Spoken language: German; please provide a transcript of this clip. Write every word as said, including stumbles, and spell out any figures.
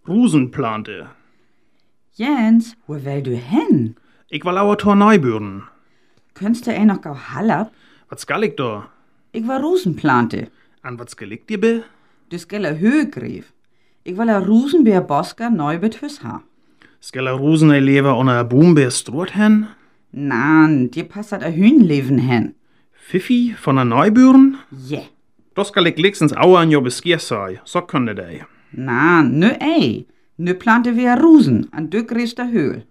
Rosenplante. Jens, wo will du hin? Ik wil ouwe Torneiburen. Könst du eh noch gau Hallab? Wat skal ik da? Ich war Rosenplante. An wat skal ik dir be? Du skal a Höhegrief. Ich will a Rosenbeer Bosker neu bet Hüs ha. Skal a rosen ei lever onder a boombeer stroot hen? Nan, dir passt a Hühnleben hin. Fifi von a Neuburen? Je. Yeah. Da skal ik liksens ouwe an jo beskier sei. Så kunde dei. Nan, nö ei. Nu plante wir Rosen an du griefst a Höhl.